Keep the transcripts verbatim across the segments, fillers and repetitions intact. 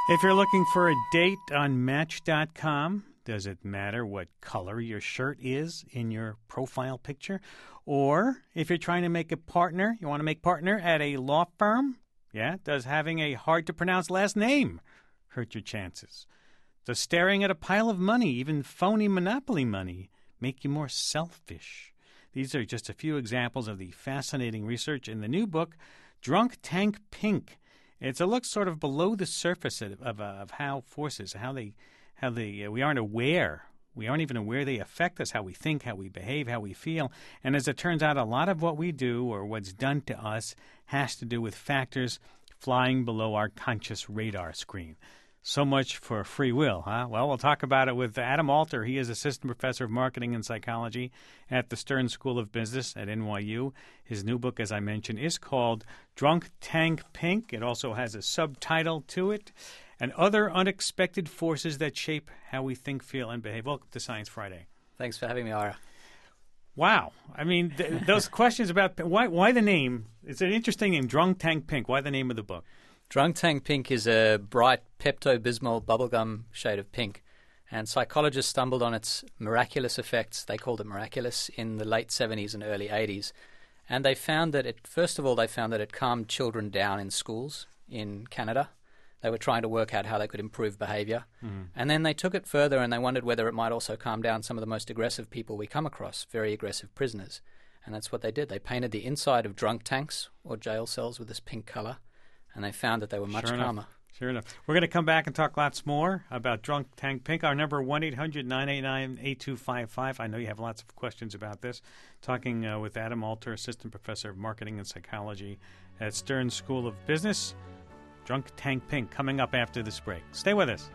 If you're looking for a date on Match dot com, does it matter what color your shirt is in your profile picture? Or if you're trying to make a partner, you want to make partner at a law firm? Yeah, does having a hard-to-pronounce last name hurt your chances? Does staring at a pile of money, even phony Monopoly money, make you more selfish? These are just a few examples of the fascinating research in the new book, Drunk Tank Pink. It's a look sort of below the surface of, of, uh, of how forces, how they, how they, uh, we aren't aware. We aren't even aware they affect us, how we think, how we behave, how we feel. And as it turns out, a lot of what we do or what's done to us has to do with factors flying below our conscious radar screen. So much for free will, huh? Well, we'll talk about it with Adam Alter. He is assistant professor of marketing and psychology at the Stern School of Business at N Y U. His new book, as I mentioned, is called Drunk Tank Pink. It also has a subtitle to it, and other unexpected forces that shape how we think, feel, and behave. Welcome to Science Friday. Thanks for having me, Ira. Wow. I mean, th- those questions about why, why the name. It's an interesting name, Drunk Tank Pink. Why the name of the book? Drunk Tank Pink is a bright Pepto-Bismol bubblegum shade of pink, and psychologists stumbled on its miraculous effects. They called it miraculous in the late seventies and early eighties, and they found that it, first of all, they found that it calmed children down in schools in Canada. They were trying to work out how they could improve behavior, mm. and then they took it further and they wondered whether it might also calm down some of the most aggressive people we come across, very aggressive prisoners, and that's what they did. They painted the inside of drunk tanks or jail cells with this pink color, and they found that they were much sure calmer. Enough. Sure enough. We're going to come back and talk lots more about Drunk Tank Pink. Our number, one eight hundred nine eight nine eight two five five. I know you have lots of questions about this. Talking uh, with Adam Alter, assistant professor of marketing and psychology at Stern School of Business. Drunk Tank Pink coming up after this break. Stay with us.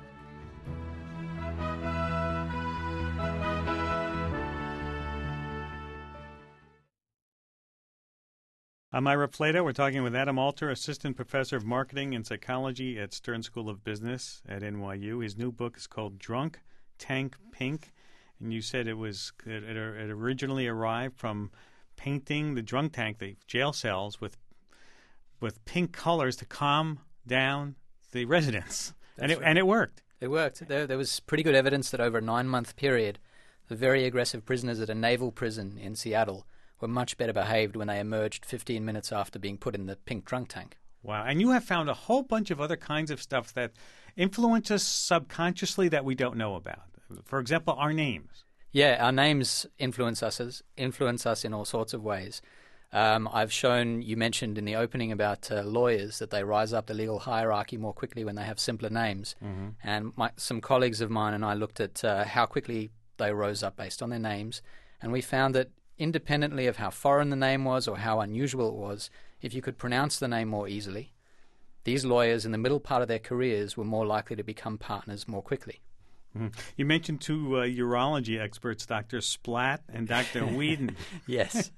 I'm Ira Plato. We're talking with Adam Alter, assistant professor of marketing and psychology at Stern School of Business at N Y U. His new book is called Drunk Tank Pink, and you said it was it, it originally arrived from painting the drunk tank, the jail cells, with with pink colors to calm down the residents, That's and it right. and it worked. It worked. There, there was pretty good evidence that over a nine-month period, the very aggressive prisoners at a naval prison in Seattle were much better behaved when they emerged fifteen minutes after being put in the pink drunk tank. Wow. And you have found a whole bunch of other kinds of stuff that influence us subconsciously that we don't know about. For example, our names. Yeah, our names influence us as, influence us in all sorts of ways. Um, I've shown, you mentioned in the opening about uh, lawyers, that they rise up the legal hierarchy more quickly when they have simpler names. Mm-hmm. And my, some colleagues of mine and I looked at uh, how quickly they rose up based on their names, and we found that independently of how foreign the name was or how unusual it was, if you could pronounce the name more easily, these lawyers in the middle part of their careers were more likely to become partners more quickly. Mm-hmm. You mentioned two uh, urology experts, Doctor Splat and Doctor Whedon. Yes.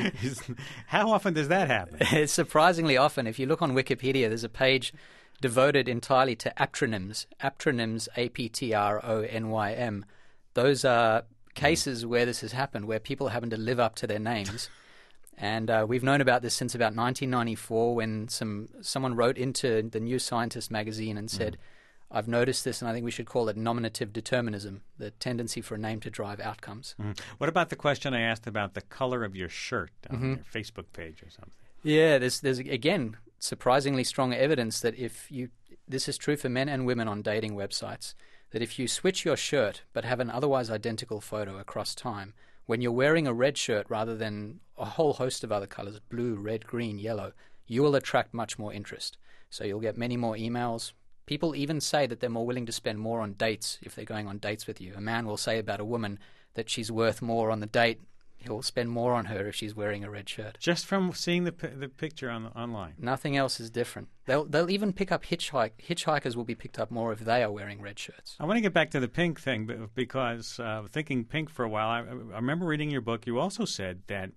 How often does that happen? It's surprisingly often. If you look on Wikipedia, there's a page devoted entirely to aptronyms. Aptronyms, A P T R O N Y M. Those are cases where this has happened, where people happen to live up to their names. And uh, we've known about this since about nineteen ninety-four, when some someone wrote into the New Scientist magazine and said, mm. I've noticed this, and I think we should call it nominative determinism, the tendency for a name to drive outcomes. Mm. What about the question I asked about the color of your shirt on mm-hmm. your Facebook page or something? Yeah, there's, there's again, surprisingly strong evidence that if you, this is true for men and women on dating websites, that if you switch your shirt but have an otherwise identical photo across time, when you're wearing a red shirt rather than a whole host of other colors, blue, red, green, yellow, you will attract much more interest. So you'll get many more emails. People even say that they're more willing to spend more on dates if they're going on dates with you. A man will say about a woman that she's worth more on the date. He'll spend more on her if she's wearing a red shirt. Just from seeing the the picture on online. Nothing else is different. They'll they'll even pick up hitchhike. Hitchhikers will be picked up more if they are wearing red shirts. I want to get back to the pink thing because uh, thinking pink for a while, I, I remember reading your book. You also said that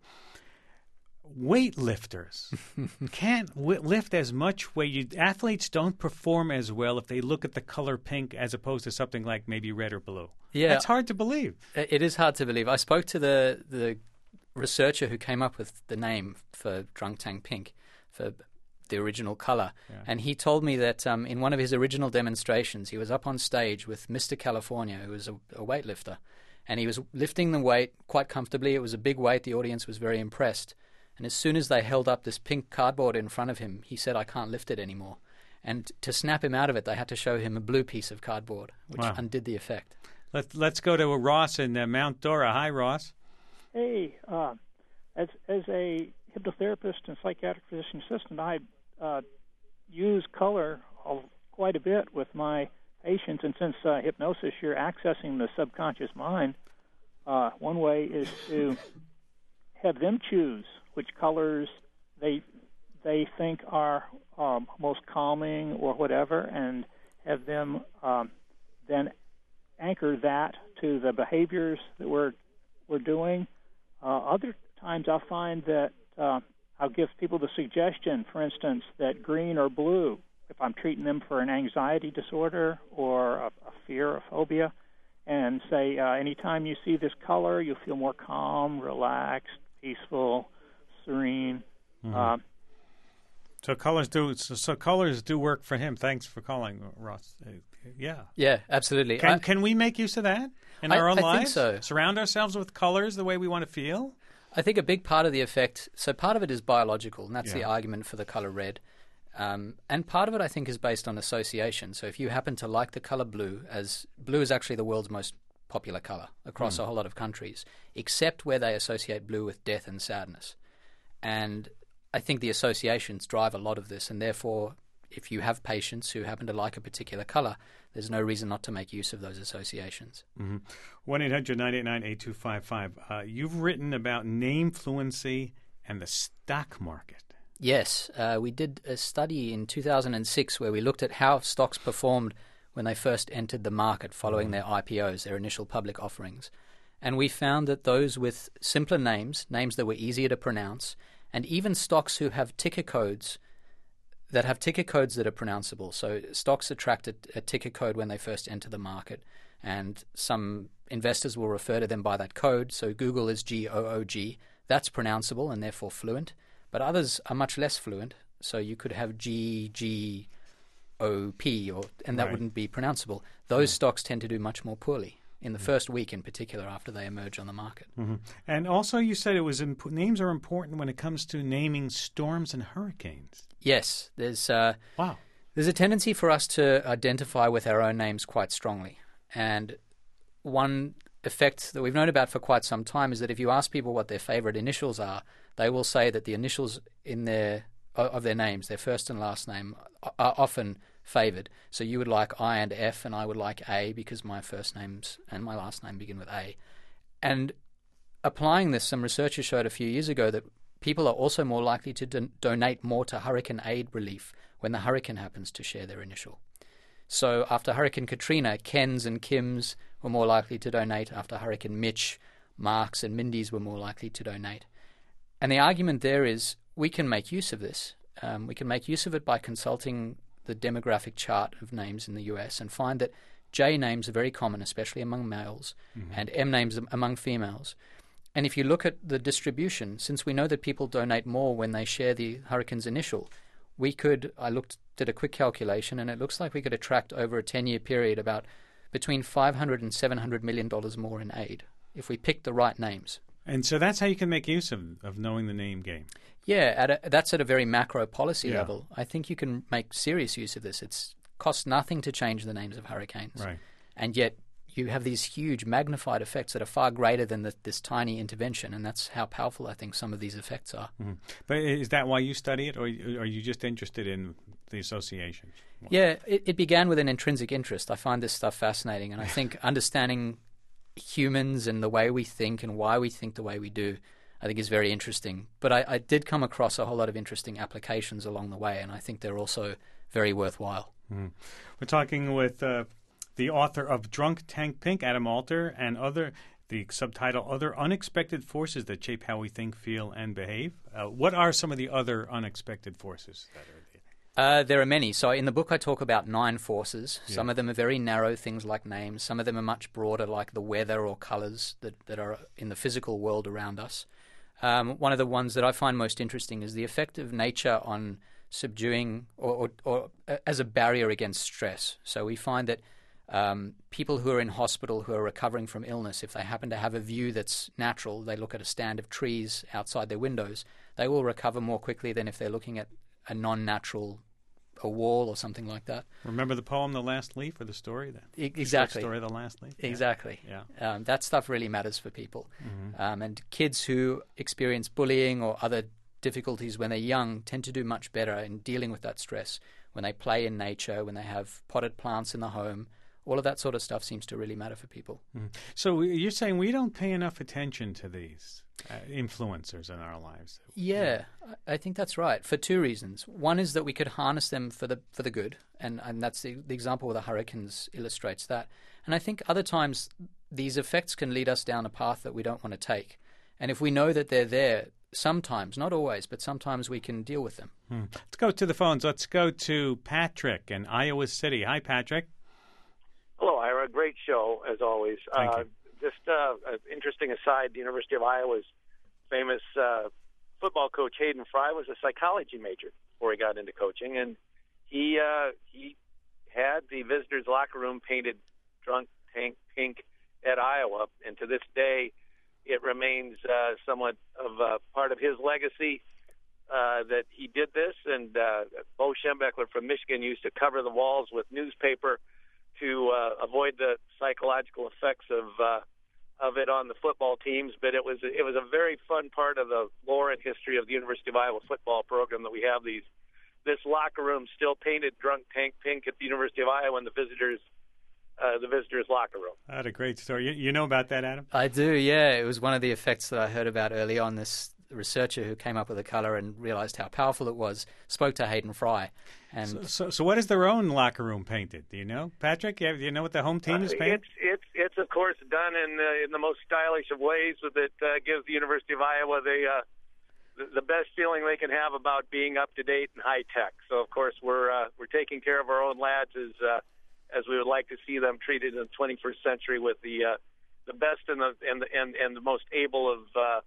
weightlifters can't w- lift as much weight. You, athletes don't perform as well if they look at the color pink as opposed to something like maybe red or blue. Yeah, that's hard to believe. It is hard to believe. I spoke to the the researcher who came up with the name for Drunk Tank Pink, for the original color. Yeah. And he told me that um, in one of his original demonstrations, he was up on stage with Mister California, who was a, a weightlifter, and he was lifting the weight quite comfortably. It was a big weight. The audience was very impressed. And as soon as they held up this pink cardboard in front of him, he said, "I can't lift it anymore." And to snap him out of it, they had to show him a blue piece of cardboard, which Wow. undid the effect. Let's let's go to Ross in uh, Mount Dora. Hi, Ross. Hey, uh, as as a hypnotherapist and psychiatric physician assistant, I uh, use color a- quite a bit with my patients. And since uh, hypnosis, you're accessing the subconscious mind, uh, one way is to have them choose which colors they they think are um, most calming or whatever, and have them um, then anchor that to the behaviors that we're we're doing. Uh, other times I'll find that uh, I'll give people the suggestion, for instance, that green or blue, if I'm treating them for an anxiety disorder or a, a fear or phobia, and say, uh, anytime you see this color, you'll feel more calm, relaxed, peaceful, serene. Mm-hmm. Uh, So colors do so, so colors do work for him. Thanks for calling, Ross. Uh, yeah. Yeah, absolutely. Can I- can we make use of that in I- our own I think lives? so. Surround ourselves with colors the way we want to feel. I think a big part of the effect, so part of it is biological, and that's the Yeah. argument for the color red. Um, and part of it, I think, is based on association. So if you happen to like the color blue, as blue is actually the world's most popular color across Hmm. a whole lot of countries, except where they associate blue with death and sadness. And I think the associations drive a lot of this, and therefore, if you have patients who happen to like a particular color, there's no reason not to make use of those associations. one eight hundred nine eight nine eight two five five. Uh, you've written about name fluency and the stock market. Yes, uh, we did a study in two thousand six where we looked at how stocks performed when they first entered the market following their I P Os, their initial public offerings. And we found that those with simpler names, names that were easier to pronounce, and even stocks who have ticker codes that have ticker codes that are pronounceable. So stocks attract a, a ticker code when they first enter the market, and some investors will refer to them by that code. So Google is G O O G. That's pronounceable and therefore fluent. But others are much less fluent. So you could have G G O P, or and that Right. wouldn't be pronounceable. Those stocks tend to do much more poorly in the first week, in particular, after they emerge on the market. And also, you said it was imp- names are important when it comes to naming storms and hurricanes. Yes, there's uh, Wow. there's a tendency for us to identify with our own names quite strongly. And one effect that we've known about for quite some time is that if you ask people what their favorite initials are, they will say that the initials in their of their names, their first and last name, are often favored. So you would like I and F, and I would like A because my first names and my last name begin with A. And applying this, some researchers showed a few years ago that people are also more likely to don- donate more to hurricane aid relief when the hurricane happens to share their initial. So after Hurricane Katrina, Kens and Kims were more likely to donate. After Hurricane Mitch, Marks and Mindys were more likely to donate. And the argument there is we can make use of this. Um, we can make use of it by consulting the demographic chart of names in the U S and find that J names are very common, especially among males, and M names am- among females. And if you look at the distribution, since we know that people donate more when they share the hurricane's initial, we could, I looked, did a quick calculation, and it looks like we could attract over a ten-year period about between five hundred and seven hundred million dollars more in aid if we pick the right names. And so that's how you can make use of, of knowing the name game. Yeah, at a, that's at a very macro policy Yeah. level. I think you can make serious use of this. It's costs nothing to change the names of hurricanes. Right. And yet you have these huge magnified effects that are far greater than the, this tiny intervention, and that's how powerful I think some of these effects are. Mhm. But is that why you study it, or are you just interested in the associations? Yeah, it, it began with an intrinsic interest. I find this stuff fascinating, and I think understanding humans and the way we think and why we think the way we do, I think is very interesting. But I, I did come across a whole lot of interesting applications along the way, and I think they're also very worthwhile. Mhm. We're talking with uh, the author of Drunk Tank Pink, Adam Alter, and other the subtitle Other Unexpected Forces That Shape How We Think, Feel, and Behave. Uh, what are some of the other unexpected forces that are there? Uh, there are many. So in the book I talk about nine forces. Yeah. Some of them are very narrow, things like names. Some of them are much broader, like the weather or colours that, that are in the physical world around us. Um, one of the ones that I find most interesting is the effect of nature on subduing or, or, or uh, as a barrier against stress. So we find that um, people who are in hospital who are recovering from illness, if they happen to have a view that's natural, they look at a stand of trees outside their windows, they will recover more quickly than if they're looking at a non-natural a wall or something like that. Remember the poem "The Last Leaf" or the story that e- exactly story "The Last Leaf"? Exactly. Yeah, um, that stuff really matters for people. Mm-hmm. Um, and kids who experience bullying or other difficulties when they're young tend to do much better in dealing with that stress when they play in nature, when they have potted plants in the home. All of that sort of stuff seems to really matter for people. Mm-hmm. So you're saying we don't pay enough attention to these uh, influencers in our lives? Yeah, I think that's right for two reasons. One is that we could harness them for the for the good, and, and that's the, the example with the hurricanes illustrates that. And I think other times these effects can lead us down a path that we don't want to take. And if we know that they're there, sometimes, not always, but sometimes we can deal with them. Hmm. Let's go to the phones. Let's go to Patrick in Iowa City. Hi, Patrick. Hello, Ira. Great show, as always. Thank uh, you. Just uh, an interesting aside, the University of Iowa's famous uh, football coach, Hayden Fry, was a psychology major before he got into coaching, and he uh, he had the visitors' locker room painted drunk tank pink at Iowa, and to this day it remains uh, somewhat of uh, part of his legacy uh, that he did this. And uh, Bo Schembechler from Michigan used to cover the walls with newspaper to uh, avoid the psychological effects of uh, of it on the football teams. But it was it was a very fun part of the lore and history of the University of Iowa football program that we have these this locker room still painted drunk tank pink at the University of Iowa in the visitors uh, the visitors locker room. That's a great story. You, you know about that, Adam? I do, yeah. It was one of the effects that I heard about early on. This researcher who came up with the color and realized how powerful it was spoke to Hayden Fry. And so, so, so what is their own locker room painted? Do you know, Patrick? Do you know what the home team is Uh, painted? it's it's it's of course done in uh, in the most stylish of ways that uh, gives the University of Iowa the, uh, the the best feeling they can have about being up to date and high tech. So of course we're uh, we're taking care of our own lads as uh, as we would like to see them treated in the twenty-first century with the uh, the best and the and the and, and the most able of uh,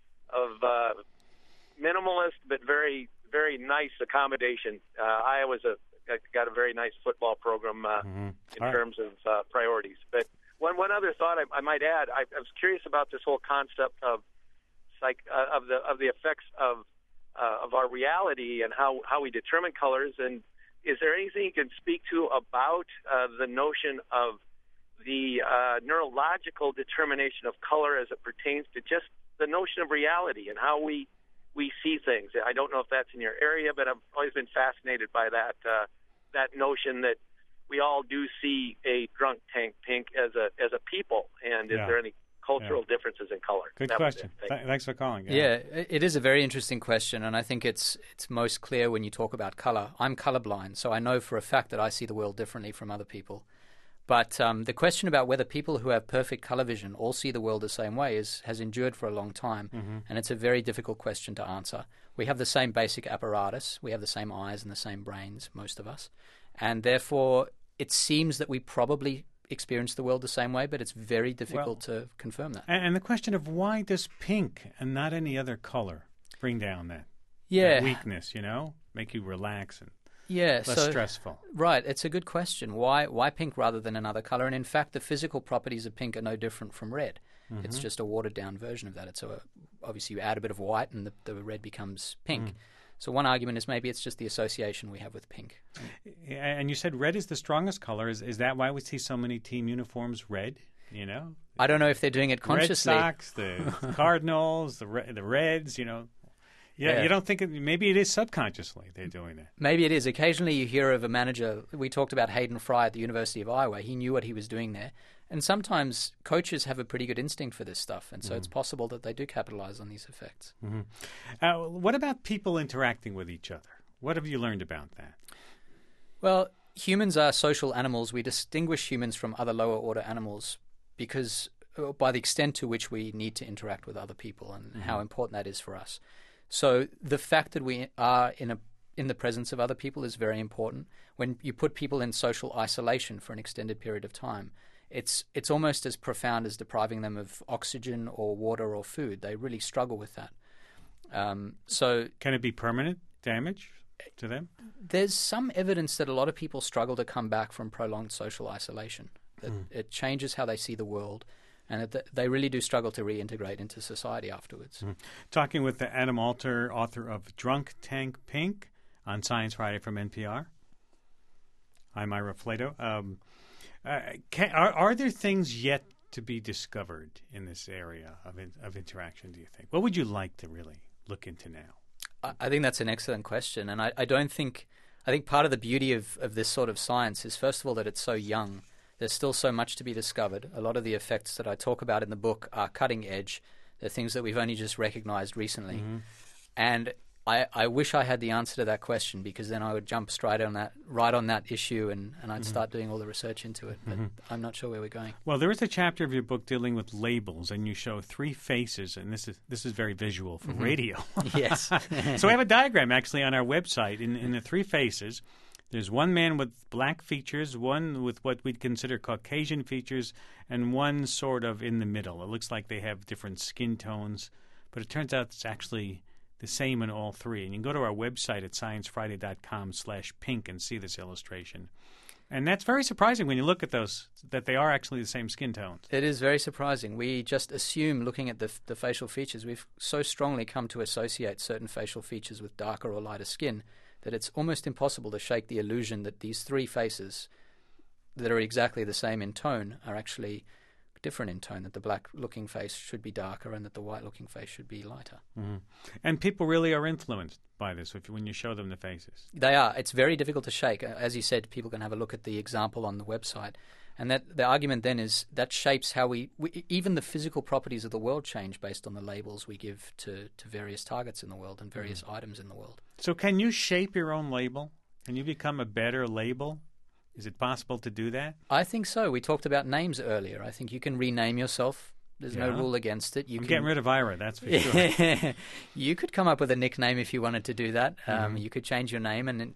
of uh, minimalist but very very nice accommodation. Uh, Iowa's a got a very nice football program uh, mm-hmm. in All terms of uh, priorities. But one one other thought I, I might add, I, I was curious about this whole concept of psych uh, of the of the effects of uh, of our reality and how, how we determine colors. And is there anything you can speak to about uh, the notion of the uh, neurological determination of color as it pertains to just the notion of reality and how we we see things? I don't know if that's in your area, but I've always been fascinated by that uh, that notion that we all do see a drunk tank pink as a as a people. And is Yeah. there any cultural Yeah. differerences in color? Good That was question. it. Thank Th- thanks for calling. yeah, it it is a very interesting question, and I think it's it's most clear when you talk about color. I'm colorblind, so I know for a fact that I see the world differently from other people. But um, the question about whether people who have perfect color vision all see the world the same way is, has endured for a long time, Mm-hmm. and it's a very difficult question to answer. We have the same basic apparatus. We have the same eyes and the same brains, most of us. And therefore, it seems that we probably experience the world the same way, but it's very difficult to confirm that. And, and the question of why does pink and not any other color bring down that, Yeah. that weakness, you know, make you relax and Yeah, less so stressful? right, it's a good question. Why why pink rather than another color? And in fact, the physical properties of pink are no different from red. Mm-hmm. It's just a watered down version of that. It's a, obviously you add a bit of white and the, the red becomes pink. Mm. So one argument is maybe it's just the association we have with pink. And you said red is the strongest color. Is is that why we see so many team uniforms red? You know, I don't know if they're doing it consciously. Red Sox, the Cardinals, the Re- the Reds. You know, yeah, Yeah. you don't think it, maybe it is subconsciously they're doing that. Maybe it is. Occasionally you hear of a manager. We talked about Hayden Fry at the University of Iowa. He knew what he was doing there. And sometimes coaches have a pretty good instinct for this stuff. And so Mm. it's possible that they do capitalize on these effects. Mm-hmm. Uh, what about people interacting with each other? What have you learned about that? Well, humans are social animals. We distinguish humans from other lower order animals because uh, by the extent to which we need to interact with other people and Mm-hmm. how important that is for us. So the fact that we are in a in the presence of other people is very important. When you put people in social isolation for an extended period of time, it's it's almost as profound as depriving them of oxygen or water or food. They really struggle with that. Um, so Can it be permanent damage? to them? There's some evidence that a lot of people struggle to come back from prolonged social isolation, that mm. it changes how they see the world, and that they really do struggle to reintegrate into society afterwards. Mm. Talking with the Adam Alter, author of Drunk Tank Pink on Science Friday from N P R. I'm Ira Flato. Um, uh, can, are, are there things yet to be discovered in this area of in, of interaction, do you think? What would you like to really look into now? I, I think that's an excellent question, and I, I don't think I think part of the beauty of, of this sort of science is, first of all, that it's so young. There's still so much to be discovered. A lot of the effects that I talk about in the book are cutting edge. They're things that we've only just recognized recently. Mm-hmm. And I, I wish I had the answer to that question, because then I would jump straight on that, right on that issue, and, and I'd mm-hmm. start doing all the research into it. But mm-hmm. I'm not sure where we're going. Well, there is a chapter of your book dealing with labels, and you show three faces, and this is this is very visual for mm-hmm. radio. Yes. So we have a diagram actually on our website. In, in the three faces, there's one man with black features, one with what we'd consider Caucasian features, and one sort of in the middle. It looks like they have different skin tones, but it turns out it's actually the same in all three. And you can go to our website at science friday dot com slash pink and see this illustration. And that's very surprising when you look at those, that they are actually the same skin tones. It is very surprising. We just assume, looking at the, the facial features, we've so strongly come to associate certain facial features with darker or lighter skin that it's almost impossible to shake the illusion that these three faces that are exactly the same in tone are actually different in tone, that the black-looking face should be darker and that the white-looking face should be lighter. Mm-hmm. And people really are influenced by this if, when you show them the faces. They are. It's very difficult to shake. As you said, people can have a look at the example on the website. And that the argument then is that shapes how we, we even the physical properties of the world change based on the labels we give to, to various targets in the world and various mm-hmm. items in the world. So can you shape your own label? Can you become a better label? Is it possible to do that? I think so. We talked about names earlier. I think you can rename yourself. There's yeah. no rule against it. You I'm can... getting rid of Ira, that's for sure. You could come up with a nickname if you wanted to do that. Mm-hmm. Um, you could change your name. and. It,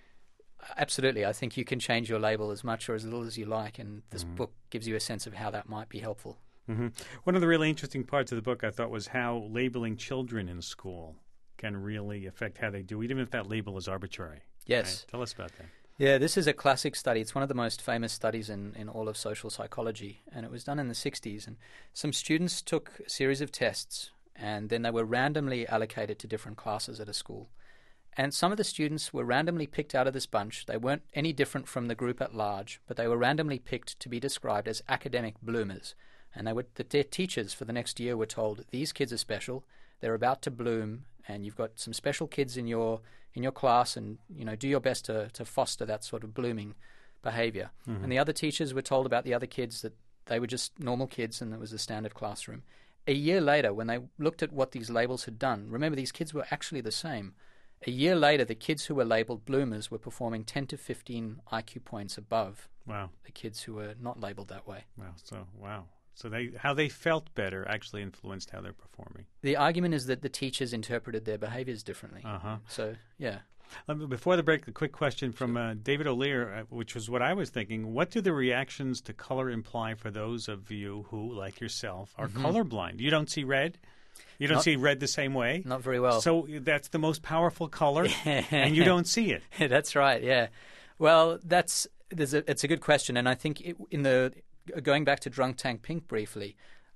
Absolutely. I think you can change your label as much or as little as you like, and this mm-hmm. book gives you a sense of how that might be helpful. Mm-hmm. One of the really interesting parts of the book, I thought, was how labeling children in school can really affect how they do, even if that label is arbitrary. Yes. Right? Tell us about that. Yeah, this is a classic study. It's one of the most famous studies in, in all of social psychology, and it was done in the sixties. And some students took a series of tests, and then they were randomly allocated to different classes at a school. And some of the students were randomly picked out of this bunch. They weren't any different from the group at large, but they were randomly picked to be described as academic bloomers. And they were, the, their teachers for the next year were told, these kids are special, they're about to bloom, and you've got some special kids in your in your class, and you know, do your best to, to foster that sort of blooming behavior. Mm-hmm. And the other teachers were told about the other kids that they were just normal kids and it was a standard classroom. A year later, when they looked at what these labels had done, remember, these kids were actually the same. A year later, the kids who were labeled bloomers were performing ten to fifteen I Q points above wow. the kids who were not labeled that way. Wow. So, wow. So they how they felt better actually influenced how they're performing. The argument is that the teachers interpreted their behaviors differently. Uh-huh. So, yeah. Um, before the break, a quick question from uh, David O'Lear, uh, which was what I was thinking. What do the reactions to color imply for those of you who, like yourself, are mm-hmm. colorblind? You don't see red? You don't not, see red the same way? Not very well. So that's the most powerful color, and you don't see it. That's right, yeah. Well, that's there's a, it's a good question, and I think it, in the going back to Drunk Tank Pink briefly,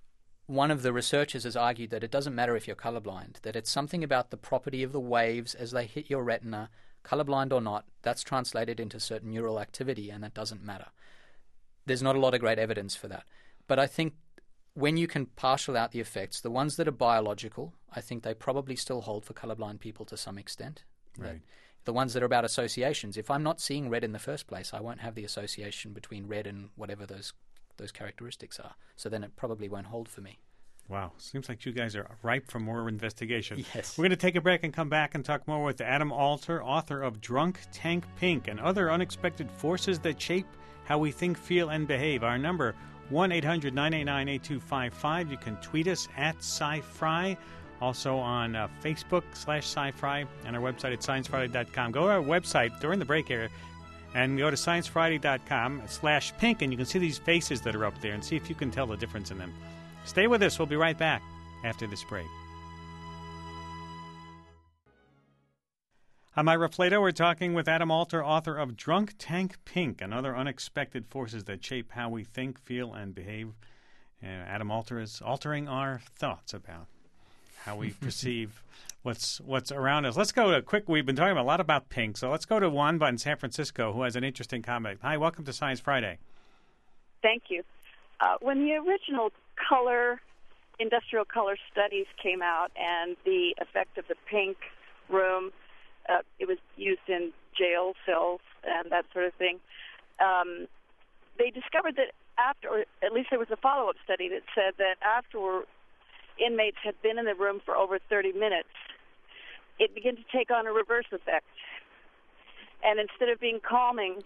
one of the researchers has argued that it doesn't matter if you're colorblind, that it's something about the property of the waves as they hit your retina, colorblind or not, that's translated into certain neural activity, and that doesn't matter. There's not a lot of great evidence for that. But I think when you can partial out the effects, the ones that are biological, I think they probably still hold for colorblind people to some extent. Right. The ones that are about associations, if I'm not seeing red in the first place, I won't have the association between red and whatever those those characteristics are. So then it probably won't hold for me. Wow. Seems like you guys are ripe for more investigation. Yes. We're going to take a break and come back and talk more with Adam Alter, author of Drunk Tank Pink and Other Unexpected Forces That Shape How We Think, Feel, and Behave. Our number, one eight hundred nine eight nine eight two five five. You can tweet us at SciFri. Also on uh, Facebook slash SciFri and our website at science friday dot com. Go to our website during the break here and go to science friday dot com slash pink, and you can see these faces that are up there and see if you can tell the difference in them. Stay with us. We'll be right back after this break. I'm Ira Flato. We're talking with Adam Alter, author of Drunk Tank Pink and Other Unexpected Forces That Shape How We Think, Feel, and Behave. Uh, Adam Alter is altering our thoughts about how we perceive what's what's around us. Let's go to a quick. We've been talking a lot about pink, so let's go to Wanda in San Francisco, who has an interesting comment. Hi, welcome to Science Friday. Thank you. Uh, when the original color, industrial color studies came out and the effect of the pink room, uh, it was used in jail cells and that sort of thing, um, they discovered that after, or at least there was a follow-up study that said that after inmates had been in the room for over thirty minutes, it began to take on a reverse effect. And instead of being calming,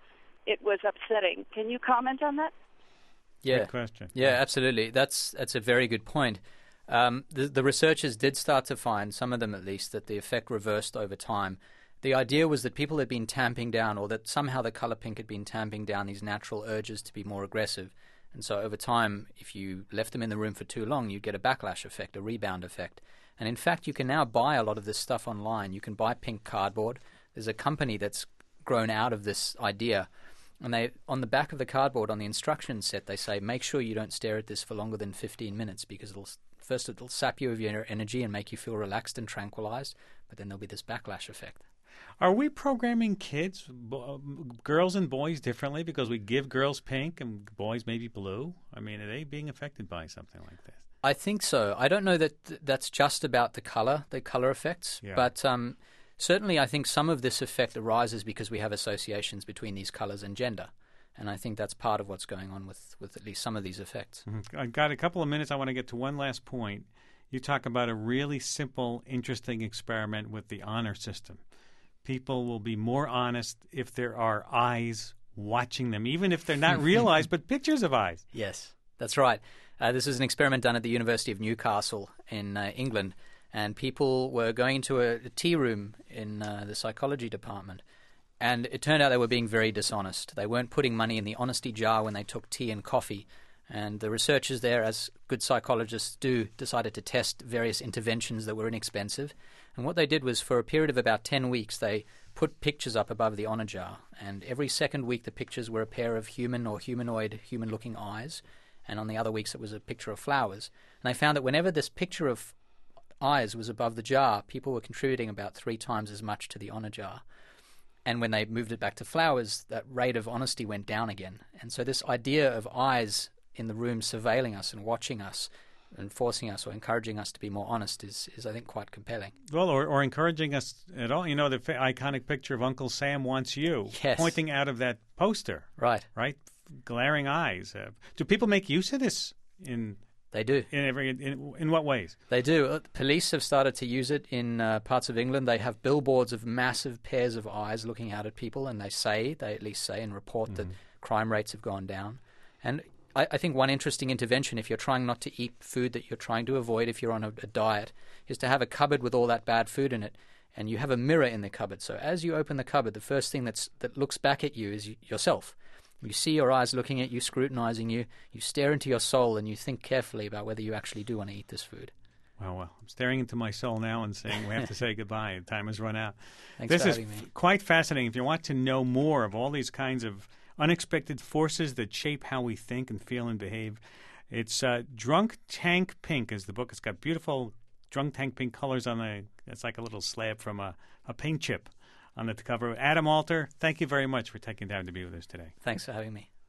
it was upsetting. Can you comment on that? Yeah, good question. Yeah, absolutely. That's that's a very good point. Um, the, the researchers did start to find, some of them at least, that the effect reversed over time. The idea was that people had been tamping down, or that somehow the color pink had been tamping down these natural urges to be more aggressive. And so over time, if you left them in the room for too long, you'd get a backlash effect, a rebound effect. And in fact, you can now buy a lot of this stuff online. You can buy pink cardboard. There's a company that's grown out of this idea. And they, on the back of the cardboard, on the instruction set, they say, make sure you don't stare at this for longer than fifteen minutes, because it'll first it'll sap you of your energy and make you feel relaxed and tranquilized, but then there'll be this backlash effect. Are we programming kids, b- girls and boys, differently because we give girls pink and boys maybe blue? I mean, are they being affected by something like this? I think so. I don't know that th- that's just about the color, the color effects, Yeah. but um, certainly I think some of this effect arises because we have associations between these colors and gender. And I think that's part of what's going on with, with at least some of these effects. Mm-hmm. I've got a couple of minutes. I want to get to one last point. You talk about a really simple, interesting experiment with the honor system. People will be more honest if there are eyes watching them, even if they're not real eyes, but pictures of eyes. Yes, that's right. Uh, this is an experiment done at the University of Newcastle in uh, England, and people were going to a, a tea room in uh, the psychology department, and it turned out they were being very dishonest. They weren't putting money in the honesty jar when they took tea and coffee, and the researchers there, as good psychologists do, decided to test various interventions that were inexpensive. And what they did was, for a period of about ten weeks, they put pictures up above the honor jar, and every second week the pictures were a pair of human or humanoid, human-looking eyes, and on the other weeks it was a picture of flowers. And they found that whenever this picture of eyes was above the jar, people were contributing about three times as much to the honor jar. And when they moved it back to flowers, that rate of honesty went down again. And so this idea of eyes in the room surveilling us and watching us and forcing us or encouraging us to be more honest is, is I think, quite compelling. Well, or, or encouraging us at all. You know, the fa- iconic picture of Uncle Sam Wants You, Yes. pointing out of that poster, Right. right? Glaring eyes. Uh, do people make use of this in They do. in every in, in what ways? They do. Uh, Police have started to use it in uh, parts of England. They have billboards of massive pairs of eyes looking out at people, and they say, they at least say and report Mm-hmm. that crime rates have gone down. And I, I think one interesting intervention, if you're trying not to eat food that you're trying to avoid if you're on a, a diet, is to have a cupboard with all that bad food in it, and you have a mirror in the cupboard. So as you open the cupboard, the first thing that's that looks back at you is y- yourself. You see your eyes looking at you, scrutinizing you. You stare into your soul, and you think carefully about whether you actually do want to eat this food. Well, well, I'm staring into my soul now and saying we have to say goodbye. Time has run out. Thanks this for is having me. f- quite fascinating. If you want to know more of all these kinds of unexpected forces that shape how we think and feel and behave, it's uh, Drunk Tank Pink is the book. It's got beautiful Drunk Tank Pink colors on the. It's like a little slab from a, a paint chip on the cover. Adam Alter, thank you very much for taking time to be with us today. Thanks for having me.